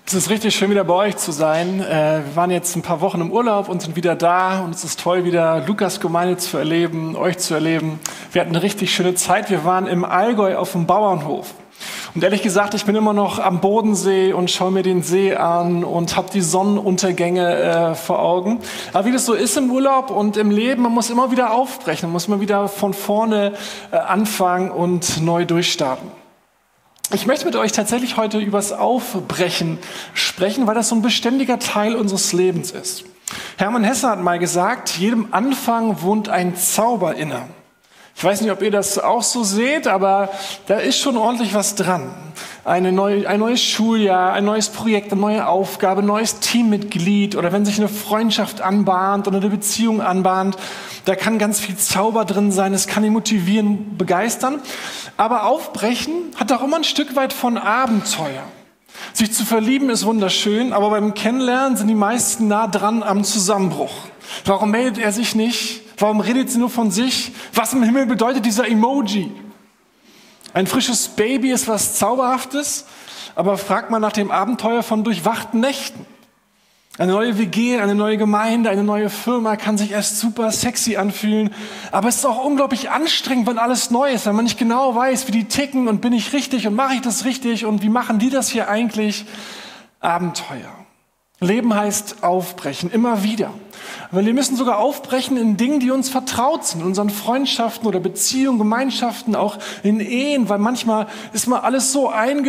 Es ist richtig schön, wieder bei euch zu sein. Wir waren jetzt ein paar Wochen im Urlaub und sind wieder da. Und es ist toll, wieder Lukas Gemeinde zu erleben, euch zu erleben. Wir hatten eine richtig schöne Zeit. Wir waren im Allgäu auf dem Bauernhof. Und ehrlich gesagt, ich bin immer noch am Bodensee und schaue mir den See an und habe die Sonnenuntergänge vor Augen. Aber wie das so ist im Urlaub und im Leben, man muss immer wieder aufbrechen, man muss immer wieder von vorne anfangen und neu durchstarten. Ich möchte mit euch tatsächlich heute übers Aufbrechen sprechen, weil das so ein beständiger Teil unseres Lebens ist. Hermann Hesse hat mal gesagt, jedem Anfang wohnt ein Zauber inne. Ich weiß nicht, ob ihr das auch so seht, aber da ist schon ordentlich was dran. Ein neues Schuljahr, ein neues Projekt, eine neue Aufgabe, ein neues Teammitglied oder wenn sich eine Freundschaft anbahnt oder eine Beziehung anbahnt, da kann ganz viel Zauber drin sein, es kann ihn motivieren, begeistern. Aber Aufbrechen hat auch immer ein Stück weit von Abenteuer. Sich zu verlieben ist wunderschön, aber beim Kennenlernen sind die meisten nah dran am Zusammenbruch. Warum meldet er sich nicht? Warum redet sie nur von sich? Was im Himmel bedeutet dieser Emoji? Ein frisches Baby ist was Zauberhaftes, aber fragt mal nach dem Abenteuer von durchwachten Nächten. Eine neue WG, eine neue Gemeinde, eine neue Firma kann sich erst super sexy anfühlen, aber es ist auch unglaublich anstrengend, wenn alles neu ist, wenn man nicht genau weiß, wie die ticken und bin ich richtig und mache ich das richtig und wie machen die das hier eigentlich? Abenteuer. Leben heißt aufbrechen, immer wieder. Weil wir müssen sogar aufbrechen in Dingen, die uns vertraut sind, in unseren Freundschaften oder Beziehungen, Gemeinschaften, auch in Ehen, weil manchmal ist mal alles so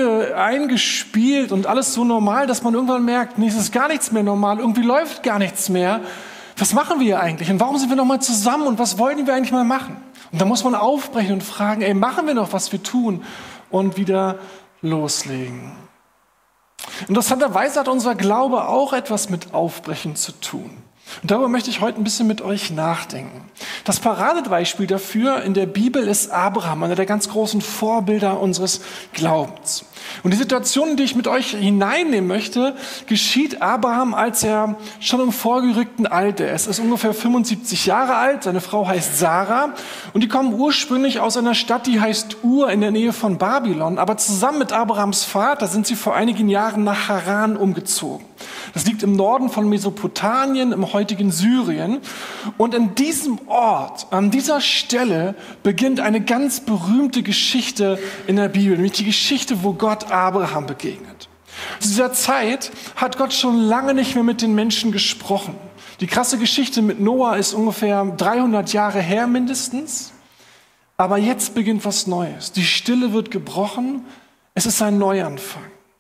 eingespielt und alles so normal, dass man irgendwann merkt, nee, es ist gar nichts mehr normal, irgendwie läuft gar nichts mehr. Was machen wir hier eigentlich und warum sind wir noch mal zusammen und was wollten wir eigentlich mal machen? Und da muss man aufbrechen und fragen, machen wir noch, was wir tun und wieder loslegen. Interessanterweise hat unser Glaube auch etwas mit Aufbrechen zu tun. Und darüber möchte ich heute ein bisschen mit euch nachdenken. Das Paradebeispiel dafür in der Bibel ist Abraham, einer der ganz großen Vorbilder unseres Glaubens. Und die Situation, in die ich mit euch hineinnehmen möchte, geschieht Abraham, als er schon im vorgerückten Alter ist. Er ist ungefähr 75 Jahre alt, seine Frau heißt Sarah und die kommen ursprünglich aus einer Stadt, die heißt Ur in der Nähe von Babylon. Aber zusammen mit Abrahams Vater sind sie vor einigen Jahren nach Haran umgezogen. Das liegt im Norden von Mesopotamien, im heutigen Syrien. Und in diesem Ort, an dieser Stelle, beginnt eine ganz berühmte Geschichte in der Bibel, nämlich die Geschichte, wo Gott Abraham begegnet. Zu dieser Zeit hat Gott schon lange nicht mehr mit den Menschen gesprochen. Die krasse Geschichte mit Noah ist ungefähr 300 Jahre her mindestens. Aber jetzt beginnt was Neues. Die Stille wird gebrochen. Es ist ein Neuanfang.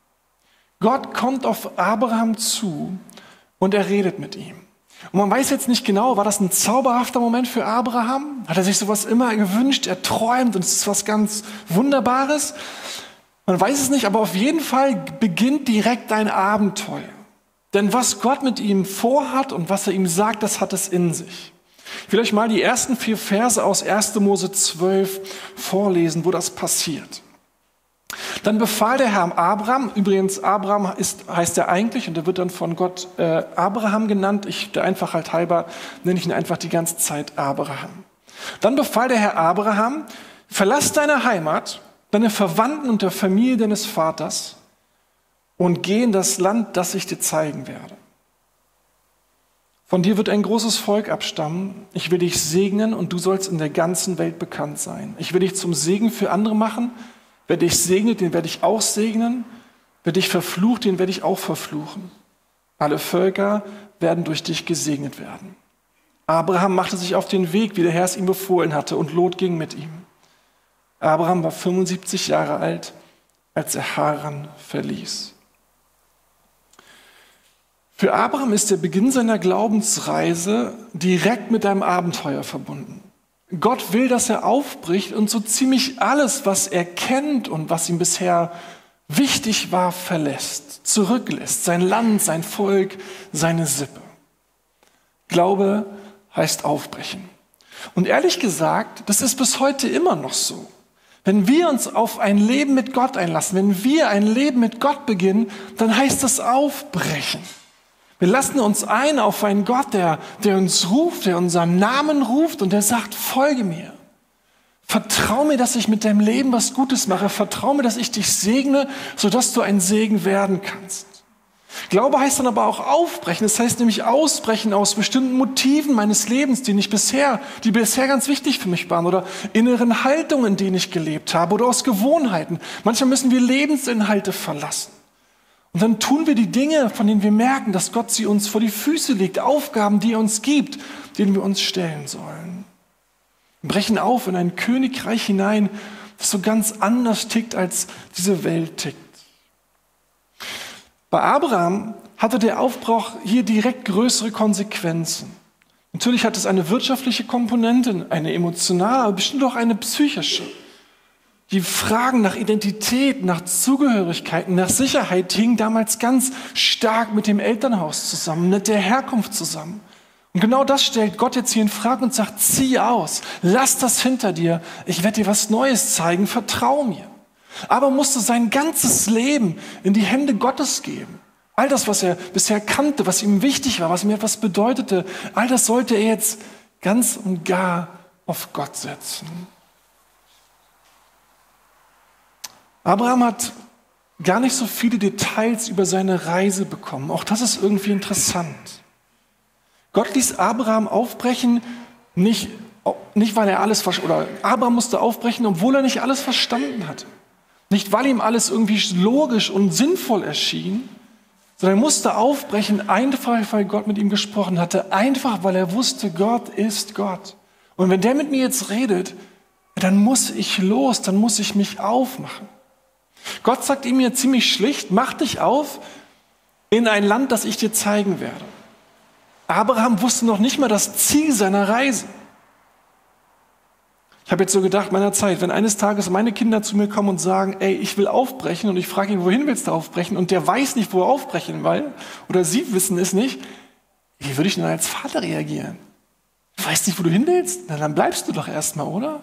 Gott kommt auf Abraham zu und er redet mit ihm. Und man weiß jetzt nicht genau, war das ein zauberhafter Moment für Abraham? Hat er sich sowas immer gewünscht? Er träumt und es ist was ganz Wunderbares? Man weiß es nicht, aber auf jeden Fall beginnt direkt ein Abenteuer. Denn was Gott mit ihm vorhat und was er ihm sagt, das hat es in sich. Ich will euch mal die ersten 4 Verse aus 1. Mose 12 vorlesen, wo das passiert. Dann befahl der Herr Abraham, übrigens Abraham heißt er eigentlich und er wird dann von Gott Abraham genannt. Der Einfachheit halber nenne ich ihn einfach die ganze Zeit Abraham. Dann befahl der Herr Abraham, verlass deine Heimat, deine Verwandten und der Familie deines Vaters und geh in das Land, das ich dir zeigen werde. Von dir wird ein großes Volk abstammen. Ich will dich segnen und du sollst in der ganzen Welt bekannt sein. Ich will dich zum Segen für andere machen. Wer dich segnet, den werde ich auch segnen. Wer dich verflucht, den werde ich auch verfluchen. Alle Völker werden durch dich gesegnet werden. Abraham machte sich auf den Weg, wie der Herr es ihm befohlen hatte, und Lot ging mit ihm. Abraham war 75 Jahre alt, als er Haran verließ. Für Abraham ist der Beginn seiner Glaubensreise direkt mit einem Abenteuer verbunden. Gott will, dass er aufbricht und so ziemlich alles, was er kennt und was ihm bisher wichtig war, verlässt, zurücklässt. Sein Land, sein Volk, seine Sippe. Glaube heißt aufbrechen. Und ehrlich gesagt, das ist bis heute immer noch so. Wenn wir uns auf ein Leben mit Gott einlassen, wenn wir ein Leben mit Gott beginnen, dann heißt das aufbrechen. Wir lassen uns ein auf einen Gott, der uns ruft, der unseren Namen ruft und der sagt, folge mir. Vertrau mir, dass ich mit deinem Leben was Gutes mache. Vertrau mir, dass ich dich segne, sodass du ein Segen werden kannst. Glaube heißt dann aber auch aufbrechen. Das heißt nämlich ausbrechen aus bestimmten Motiven meines Lebens, die bisher ganz wichtig für mich waren, oder inneren Haltungen, in denen ich gelebt habe, oder aus Gewohnheiten. Manchmal müssen wir Lebensinhalte verlassen. Und dann tun wir die Dinge, von denen wir merken, dass Gott sie uns vor die Füße legt, Aufgaben, die er uns gibt, denen wir uns stellen sollen. Wir brechen auf in ein Königreich hinein, das so ganz anders tickt, als diese Welt tickt. Bei Abraham hatte der Aufbruch hier direkt größere Konsequenzen. Natürlich hat es eine wirtschaftliche Komponente, eine emotionale, aber bestimmt auch eine psychische. Die Fragen nach Identität, nach Zugehörigkeit, nach Sicherheit hingen damals ganz stark mit dem Elternhaus zusammen, mit der Herkunft zusammen. Und genau das stellt Gott jetzt hier in Frage und sagt, zieh aus, lass das hinter dir, ich werde dir was Neues zeigen, vertrau mir. Aber musste sein ganzes Leben in die Hände Gottes geben. All das, was er bisher kannte, was ihm wichtig war, was ihm etwas bedeutete, all das sollte er jetzt ganz und gar auf Gott setzen. Abraham hat gar nicht so viele Details über seine Reise bekommen. Auch das ist irgendwie interessant. Gott ließ Abraham aufbrechen, nicht weil er alles oder Abraham musste aufbrechen, obwohl er nicht alles verstanden hatte. Nicht, weil ihm alles irgendwie logisch und sinnvoll erschien, sondern er musste aufbrechen, einfach weil Gott mit ihm gesprochen hatte, einfach weil er wusste, Gott ist Gott. Und wenn der mit mir jetzt redet, dann muss ich los, dann muss ich mich aufmachen. Gott sagt ihm hier ziemlich schlicht, mach dich auf in ein Land, das ich dir zeigen werde. Abraham wusste noch nicht mal das Ziel seiner Reise. Ich habe jetzt so gedacht, meiner Zeit, wenn eines Tages meine Kinder zu mir kommen und sagen, ey, ich will aufbrechen und ich frage ihn, wohin willst du aufbrechen? Und der weiß nicht, wo er aufbrechen will oder sie wissen es nicht, wie würde ich denn als Vater reagieren? Du weißt nicht, wo du hin willst? Na, dann bleibst du doch erstmal, oder?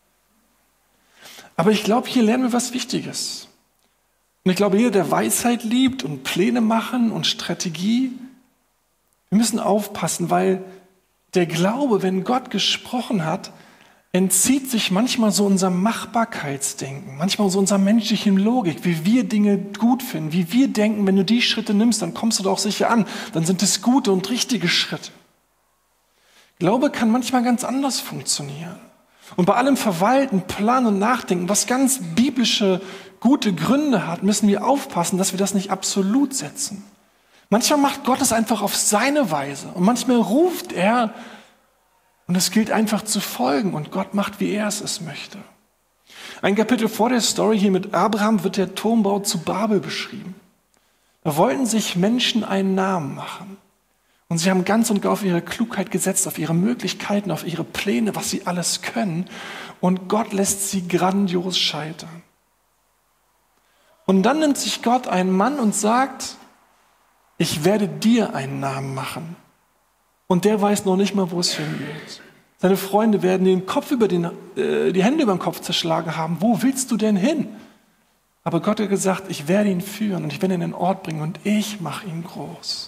Aber ich glaube, hier lernen wir was Wichtiges. Und ich glaube, jeder, der Weisheit liebt und Pläne machen und Strategie, wir müssen aufpassen, weil der Glaube, wenn Gott gesprochen hat, entzieht sich manchmal so unserem Machbarkeitsdenken, manchmal so unserer menschlichen Logik, wie wir Dinge gut finden, wie wir denken, wenn du die Schritte nimmst, dann kommst du doch sicher an, dann sind es gute und richtige Schritte. Glaube kann manchmal ganz anders funktionieren. Und bei allem Verwalten, Planen und Nachdenken, was ganz biblische, gute Gründe hat, müssen wir aufpassen, dass wir das nicht absolut setzen. Manchmal macht Gott es einfach auf seine Weise und manchmal ruft er und es gilt einfach zu folgen und Gott macht, wie er es möchte. Ein Kapitel vor der Story hier mit Abraham wird der Turmbau zu Babel beschrieben. Da wollten sich Menschen einen Namen machen. Und sie haben ganz und gar auf ihre Klugheit gesetzt, auf ihre Möglichkeiten, auf ihre Pläne, was sie alles können. Und Gott lässt sie grandios scheitern. Und dann nimmt sich Gott einen Mann und sagt, ich werde dir einen Namen machen. Und der weiß noch nicht mal, wo es hingeht. Seine Freunde werden die Hände über den Kopf zerschlagen haben. Wo willst du denn hin? Aber Gott hat gesagt, ich werde ihn führen und ich werde ihn in den Ort bringen und ich mache ihn groß.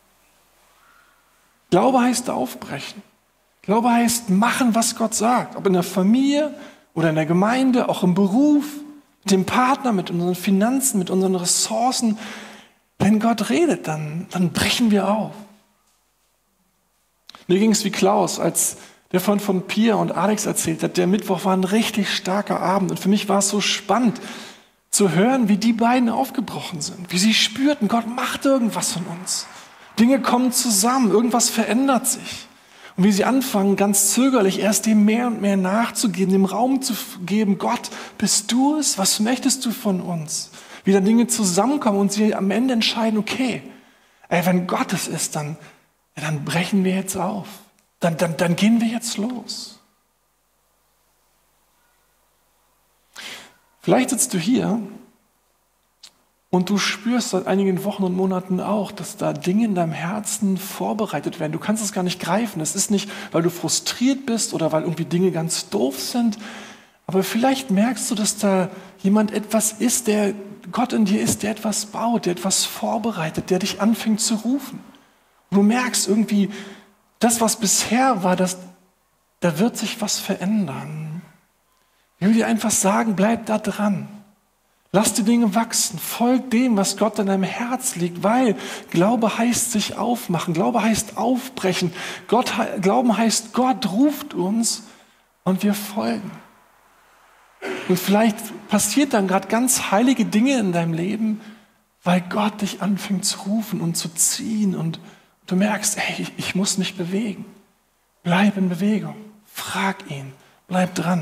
Glaube heißt aufbrechen. Glaube heißt machen, was Gott sagt. Ob in der Familie oder in der Gemeinde, auch im Beruf, mit dem Partner, mit unseren Finanzen, mit unseren Ressourcen. Wenn Gott redet, dann brechen wir auf. Mir ging es wie Klaus, als der von Pia und Alex erzählt hat. Der Mittwoch war ein richtig starker Abend. Und für mich war es so spannend zu hören, wie die beiden aufgebrochen sind. Wie sie spürten, Gott macht irgendwas von uns. Dinge kommen zusammen, irgendwas verändert sich. Und wie sie anfangen, ganz zögerlich erst dem mehr und mehr nachzugeben, dem Raum zu geben, Gott, bist du es? Was möchtest du von uns? Wie dann Dinge zusammenkommen und sie am Ende entscheiden, okay, wenn Gott es ist, dann brechen wir jetzt auf. Dann gehen wir jetzt los. Vielleicht sitzt du hier und du spürst seit einigen Wochen und Monaten auch, dass da Dinge in deinem Herzen vorbereitet werden. Du kannst es gar nicht greifen. Es ist nicht, weil du frustriert bist oder weil irgendwie Dinge ganz doof sind. Aber vielleicht merkst du, dass da jemand etwas ist, der Gott in dir ist, der etwas baut, der etwas vorbereitet, der dich anfängt zu rufen. Und du merkst irgendwie, das, was bisher war, da wird sich was verändern. Ich will dir einfach sagen, bleib da dran. Lass die Dinge wachsen. Folg dem, was Gott in deinem Herz liegt, weil Glaube heißt sich aufmachen. Glaube heißt aufbrechen. Glauben heißt, Gott ruft uns und wir folgen. Und vielleicht passiert dann gerade ganz heilige Dinge in deinem Leben, weil Gott dich anfängt zu rufen und zu ziehen und du merkst, hey, ich muss mich bewegen. Bleib in Bewegung. Frag ihn. Bleib dran.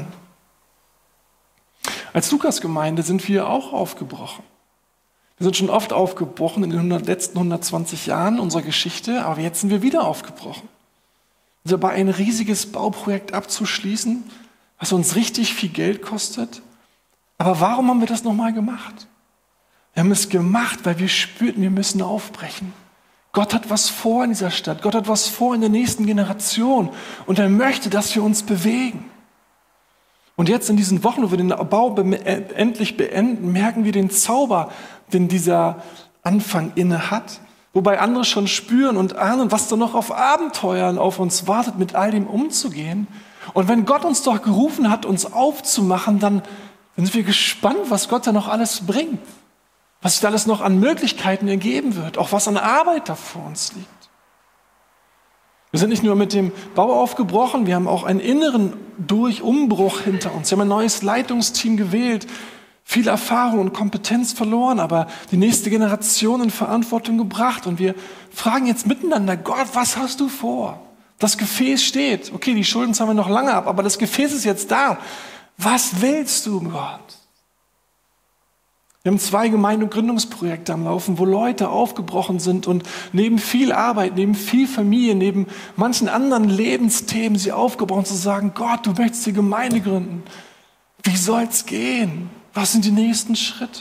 Als Lukas-Gemeinde sind wir auch aufgebrochen. Wir sind schon oft aufgebrochen in den letzten 120 Jahren unserer Geschichte, aber jetzt sind wir wieder aufgebrochen. Wir sind dabei, ein riesiges Bauprojekt abzuschließen, was uns richtig viel Geld kostet. Aber warum haben wir das nochmal gemacht? Wir haben es gemacht, weil wir spürten, wir müssen aufbrechen. Gott hat was vor in dieser Stadt. Gott hat was vor in der nächsten Generation. Und er möchte, dass wir uns bewegen. Und jetzt in diesen Wochen, wo wir den Bau endlich beenden, merken wir den Zauber, den dieser Anfang inne hat. Wobei andere schon spüren und ahnen, was da noch auf Abenteuern auf uns wartet, mit all dem umzugehen. Und wenn Gott uns doch gerufen hat, uns aufzumachen, dann sind wir gespannt, was Gott da noch alles bringt. Was sich da alles noch an Möglichkeiten ergeben wird. Auch was an Arbeit da vor uns liegt. Wir sind nicht nur mit dem Bau aufgebrochen, wir haben auch einen inneren Umbruch hinter uns. Wir haben ein neues Leitungsteam gewählt, viel Erfahrung und Kompetenz verloren, aber die nächste Generation in Verantwortung gebracht. Und wir fragen jetzt miteinander, Gott, was hast du vor? Das Gefäß steht. Okay, die Schulden zahlen wir noch lange ab, aber das Gefäß ist jetzt da. Was willst du, Gott? Wir haben 2 Gemeinde- und Gründungsprojekte am Laufen, wo Leute aufgebrochen sind und neben viel Arbeit, neben viel Familie, neben manchen anderen Lebensthemen sie aufgebrochen zu sagen, Gott, du möchtest die Gemeinde gründen. Wie soll's gehen? Was sind die nächsten Schritte?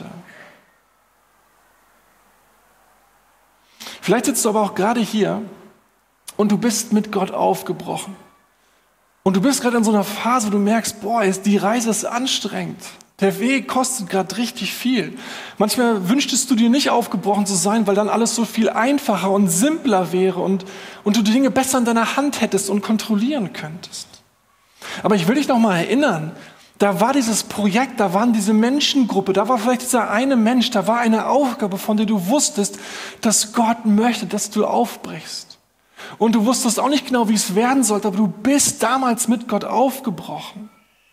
Vielleicht sitzt du aber auch gerade hier und du bist mit Gott aufgebrochen. Und du bist gerade in so einer Phase, wo du merkst, die Reise ist anstrengend. Der Weg kostet gerade richtig viel. Manchmal wünschtest du dir nicht aufgebrochen zu sein, weil dann alles so viel einfacher und simpler wäre und du die Dinge besser in deiner Hand hättest und kontrollieren könntest. Aber ich will dich noch mal erinnern, da war dieses Projekt, da waren diese Menschengruppe, da war vielleicht dieser eine Mensch, da war eine Aufgabe, von der du wusstest, dass Gott möchte, dass du aufbrichst. Und du wusstest auch nicht genau, wie es werden sollte, aber du bist damals mit Gott aufgebrochen.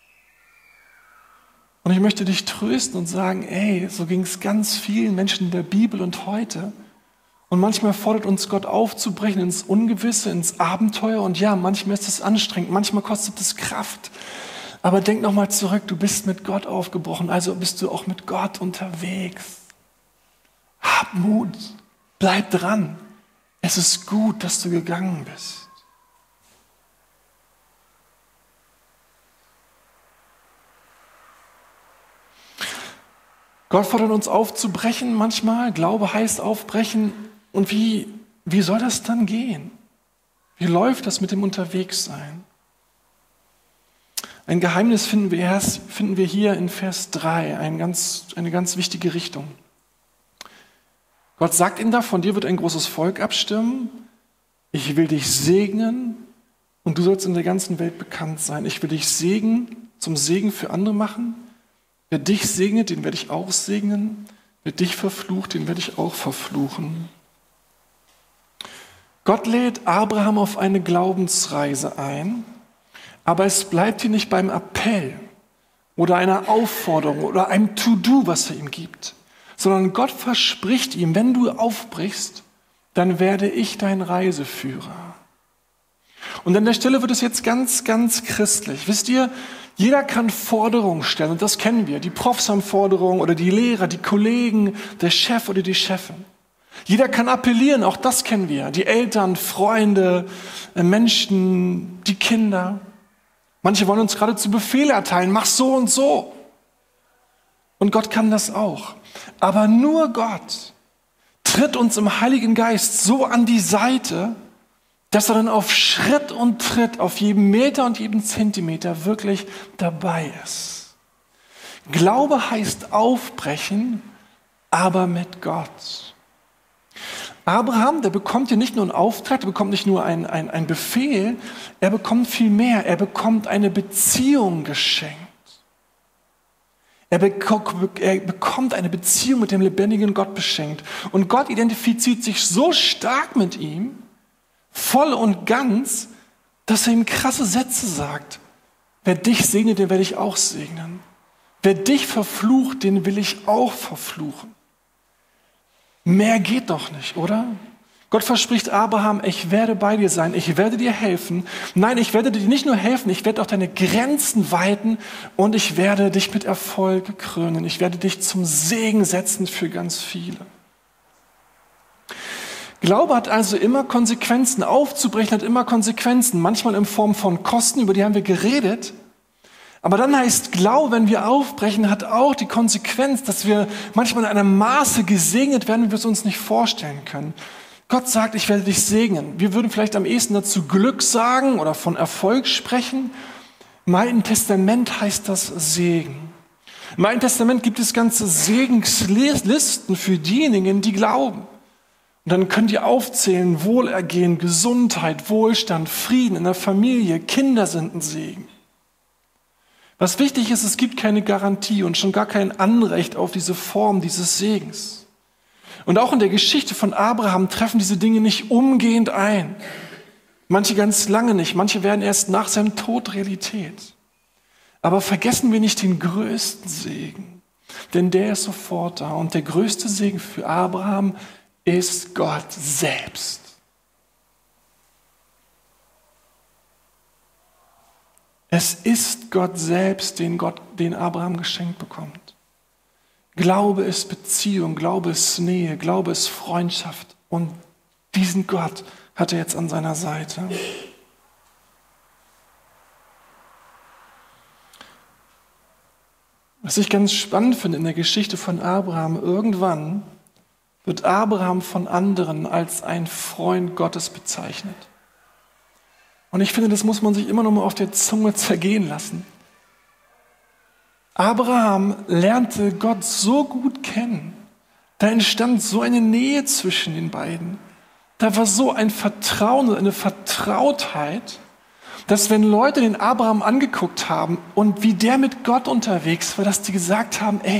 Und ich möchte dich trösten und sagen, so ging es ganz vielen Menschen in der Bibel und heute. Und manchmal fordert uns Gott aufzubrechen ins Ungewisse, ins Abenteuer. Und ja, manchmal ist es anstrengend, manchmal kostet es Kraft. Aber denk nochmal zurück, du bist mit Gott aufgebrochen, also bist du auch mit Gott unterwegs. Hab Mut, bleib dran. Es ist gut, dass du gegangen bist. Gott fordert uns aufzubrechen manchmal. Glaube heißt aufbrechen. Und wie soll das dann gehen? Wie läuft das mit dem Unterwegssein? Ein Geheimnis finden wir hier in Vers 3, eine ganz wichtige Richtung. Gott sagt ihnen da, von dir wird ein großes Volk abstimmen. Ich will dich segnen und du sollst in der ganzen Welt bekannt sein. Ich will dich zum Segen für andere machen. Wer dich segnet, den werde ich auch segnen. Wer dich verflucht, den werde ich auch verfluchen. Gott lädt Abraham auf eine Glaubensreise ein, aber es bleibt hier nicht beim Appell oder einer Aufforderung oder einem To-Do, was er ihm gibt, sondern Gott verspricht ihm, wenn du aufbrichst, dann werde ich dein Reiseführer. Und an der Stelle wird es jetzt ganz, ganz christlich. Wisst ihr, jeder kann Forderungen stellen und das kennen wir. Die Profs haben Forderungen oder die Lehrer, die Kollegen, der Chef oder die Chefin. Jeder kann appellieren, auch das kennen wir. Die Eltern, Freunde, Menschen, die Kinder. Manche wollen uns geradezu Befehle erteilen, mach so und so. Und Gott kann das auch. Aber nur Gott tritt uns im Heiligen Geist so an die Seite, dass er dann auf Schritt und Tritt, auf jedem Meter und jedem Zentimeter wirklich dabei ist. Glaube heißt aufbrechen, aber mit Gott. Abraham, der bekommt hier nicht nur einen Auftrag, der bekommt nicht nur einen Befehl, er bekommt viel mehr, er bekommt eine Beziehung geschenkt. Er bekommt eine Beziehung mit dem lebendigen Gott beschenkt. Und Gott identifiziert sich so stark mit ihm, voll und ganz, dass er ihm krasse Sätze sagt. Wer dich segnet, den werde ich auch segnen. Wer dich verflucht, den will ich auch verfluchen. Mehr geht doch nicht, oder? Gott verspricht Abraham, ich werde bei dir sein, ich werde dir helfen. Nein, ich werde dir nicht nur helfen, ich werde auch deine Grenzen weiten und ich werde dich mit Erfolg krönen. Ich werde dich zum Segen setzen für ganz viele. Glaube hat also immer Konsequenzen. Aufzubrechen hat immer Konsequenzen. Manchmal in Form von Kosten, über die haben wir geredet. Aber dann heißt Glaube, wenn wir aufbrechen, hat auch die Konsequenz, dass wir manchmal in einem Maße gesegnet werden, wie wir es uns nicht vorstellen können. Gott sagt, ich werde dich segnen. Wir würden vielleicht am ehesten dazu Glück sagen oder von Erfolg sprechen. Im Alten Testament heißt das Segen. Im Alten Testament gibt es ganze Segenslisten für diejenigen, die glauben. Und dann könnt ihr aufzählen, Wohlergehen, Gesundheit, Wohlstand, Frieden in der Familie, Kinder sind ein Segen. Was wichtig ist, es gibt keine Garantie und schon gar kein Anrecht auf diese Form dieses Segens. Und auch in der Geschichte von Abraham treffen diese Dinge nicht umgehend ein. Manche ganz lange nicht, manche werden erst nach seinem Tod Realität. Aber vergessen wir nicht den größten Segen, denn der ist sofort da. Und der größte Segen für Abraham ist Gott selbst. Es ist Gott selbst, den Abraham geschenkt bekommt. Glaube ist Beziehung, Glaube ist Nähe, Glaube ist Freundschaft. Und diesen Gott hat er jetzt an seiner Seite. Was ich ganz spannend finde in der Geschichte von Abraham, irgendwann wird Abraham von anderen als ein Freund Gottes bezeichnet. Und ich finde, das muss man sich immer noch mal auf der Zunge zergehen lassen. Abraham lernte Gott so gut kennen. Da entstand so eine Nähe zwischen den beiden. Da war so ein Vertrauen und eine Vertrautheit, dass wenn Leute den Abraham angeguckt haben und wie der mit Gott unterwegs war, dass die gesagt haben, ey,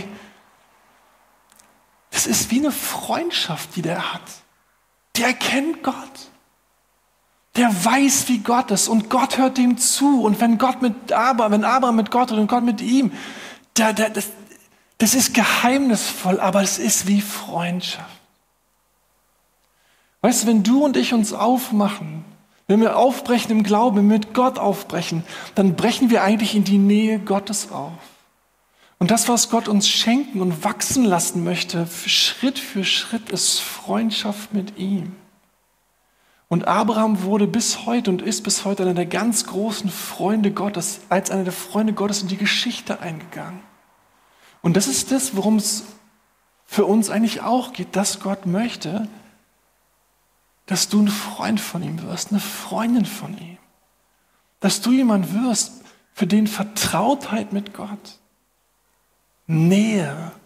das ist wie eine Freundschaft, die der hat. Der kennt Gott. Der weiß, wie Gott ist und Gott hört ihm zu. Und wenn Abraham mit Gott und Gott mit ihm, das ist geheimnisvoll, aber es ist wie Freundschaft. Weißt du, wenn du und ich uns aufmachen, wenn wir aufbrechen im Glauben, wenn wir mit Gott aufbrechen, dann brechen wir eigentlich in die Nähe Gottes auf. Und das, was Gott uns schenken und wachsen lassen möchte, Schritt für Schritt, ist Freundschaft mit ihm. Und Abraham wurde bis heute und ist bis heute einer der ganz großen Freunde Gottes, als einer der Freunde Gottes in die Geschichte eingegangen. Und das ist das, worum es für uns eigentlich auch geht, dass Gott möchte, dass du ein Freund von ihm wirst, eine Freundin von ihm. Dass du jemand wirst, für den Vertrautheit mit Gott, Nähe,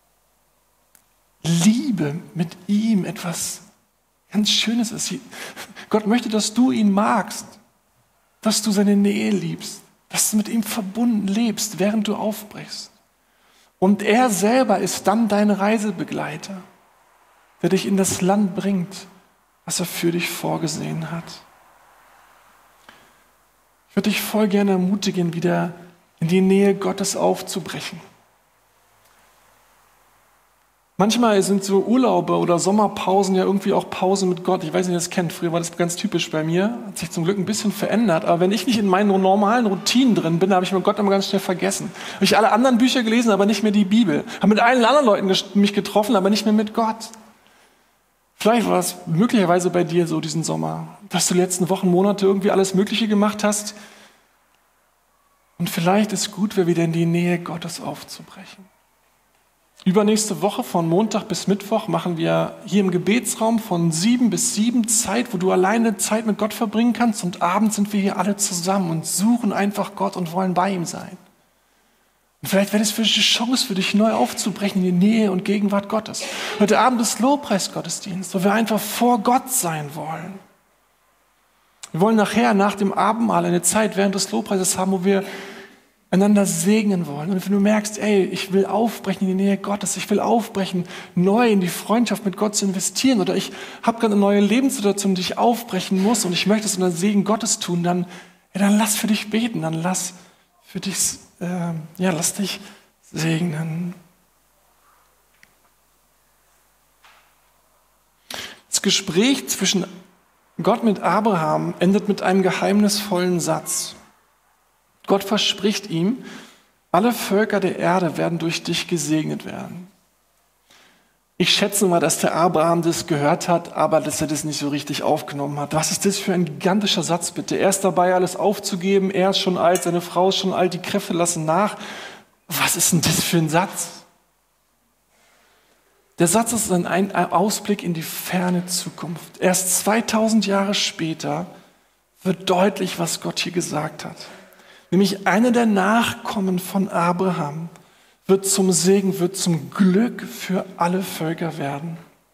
Liebe mit ihm etwas ganz Schönes ist. Gott möchte, dass du ihn magst, dass du seine Nähe liebst, dass du mit ihm verbunden lebst, während du aufbrichst. Und er selber ist dann dein Reisebegleiter, der dich in das Land bringt, was er für dich vorgesehen hat. Ich würde dich voll gerne ermutigen, wieder in die Nähe Gottes aufzubrechen. Manchmal sind so Urlaube oder Sommerpausen ja irgendwie auch Pausen mit Gott. Ich weiß nicht, ob ihr das kennt. Früher war das ganz typisch bei mir. Hat sich zum Glück ein bisschen verändert. Aber wenn ich nicht in meinen normalen Routinen drin bin, habe ich mir Gott immer ganz schnell vergessen. Habe ich alle anderen Bücher gelesen, aber nicht mehr die Bibel. Habe mit allen anderen Leuten mich getroffen, aber nicht mehr mit Gott. Vielleicht war es möglicherweise bei dir so diesen Sommer, dass du die letzten Wochen, Monate irgendwie alles Mögliche gemacht hast. Und vielleicht ist gut, wieder in die Nähe Gottes aufzubrechen. Übernächste Woche von Montag bis Mittwoch machen wir hier im Gebetsraum von 7 bis 7 Zeit, wo du alleine Zeit mit Gott verbringen kannst. Und abends sind wir hier alle zusammen und suchen einfach Gott und wollen bei ihm sein. Und vielleicht wäre das für dich eine Chance für dich, neu aufzubrechen in die Nähe und Gegenwart Gottes. Heute Abend ist Lobpreisgottesdienst, wo wir einfach vor Gott sein wollen. Wir wollen nachher, nach dem Abendmahl, eine Zeit während des Lobpreises haben, wo wir einander segnen wollen. Und wenn du merkst, ey, ich will aufbrechen in die Nähe Gottes, ich will aufbrechen, neu in die Freundschaft mit Gott zu investieren, oder ich habe gerade eine neue Lebenssituation, die ich aufbrechen muss und ich möchte es unter Segen Gottes tun, dann lass für dich beten, dann lass dich segnen. Das Gespräch zwischen Gott mit Abraham endet mit einem geheimnisvollen Satz. Gott verspricht ihm, alle Völker der Erde werden durch dich gesegnet werden. Ich schätze mal, dass der Abraham das gehört hat, aber dass er das nicht so richtig aufgenommen hat. Was ist das für ein gigantischer Satz, bitte? Er ist dabei, alles aufzugeben, er ist schon alt, seine Frau ist schon alt, die Kräfte lassen nach. Was ist denn das für ein Satz? Der Satz ist ein Ausblick in die ferne Zukunft. Erst 2000 Jahre später wird deutlich, was Gott hier gesagt hat. Nämlich einer der Nachkommen von Abraham wird zum Segen, wird zum Glück für alle Völker werden.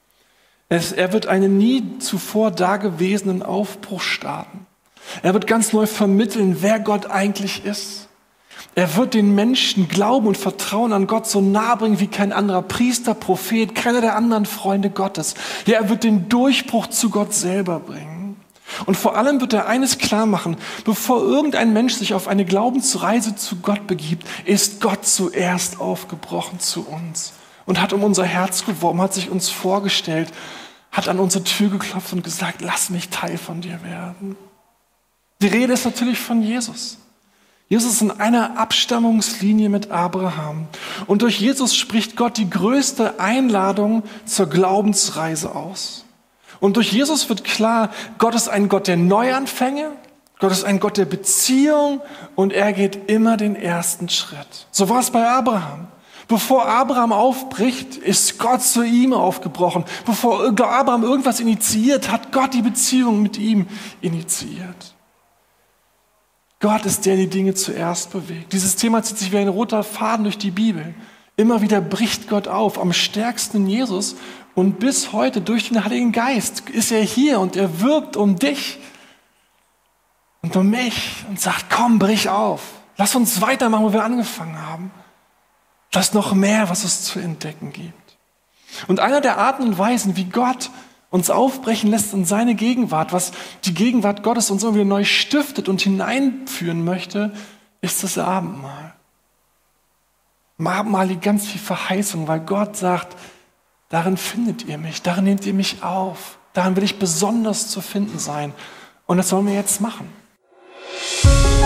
Er wird einen nie zuvor dagewesenen Aufbruch starten. Er wird ganz neu vermitteln, wer Gott eigentlich ist. Er wird den Menschen Glauben und Vertrauen an Gott so nahe bringen wie kein anderer Priester, Prophet, keiner der anderen Freunde Gottes. Ja, er wird den Durchbruch zu Gott selber bringen. Und vor allem wird er eines klar machen: Bevor irgendein Mensch sich auf eine Glaubensreise zu Gott begibt, ist Gott zuerst aufgebrochen zu uns und hat um unser Herz geworben, hat sich uns vorgestellt, hat an unsere Tür geklopft und gesagt, lass mich Teil von dir werden. Die Rede ist natürlich von Jesus. Jesus ist in einer Abstammungslinie mit Abraham. Und durch Jesus spricht Gott die größte Einladung zur Glaubensreise aus. Und durch Jesus wird klar, Gott ist ein Gott der Neuanfänge, Gott ist ein Gott der Beziehung und er geht immer den ersten Schritt. So war es bei Abraham. Bevor Abraham aufbricht, ist Gott zu ihm aufgebrochen. Bevor Abraham irgendwas initiiert, hat Gott die Beziehung mit ihm initiiert. Gott ist der, der die Dinge zuerst bewegt. Dieses Thema zieht sich wie ein roter Faden durch die Bibel. Immer wieder bricht Gott auf, am stärksten in Jesus. Und bis heute durch den Heiligen Geist ist er hier und er wirbt um dich und um mich und sagt, komm, brich auf. Lass uns weitermachen, wo wir angefangen haben. Da ist noch mehr, was es zu entdecken gibt. Und einer der Arten und Weisen, wie Gott uns aufbrechen lässt in seine Gegenwart, was die Gegenwart Gottes uns immer wieder neu stiftet und hineinführen möchte, ist das Abendmahl. Im Abendmahl liegt ganz viel Verheißung, weil Gott sagt, darin findet ihr mich, darin nehmt ihr mich auf, darin will ich besonders zu finden sein. Und das sollen wir jetzt machen.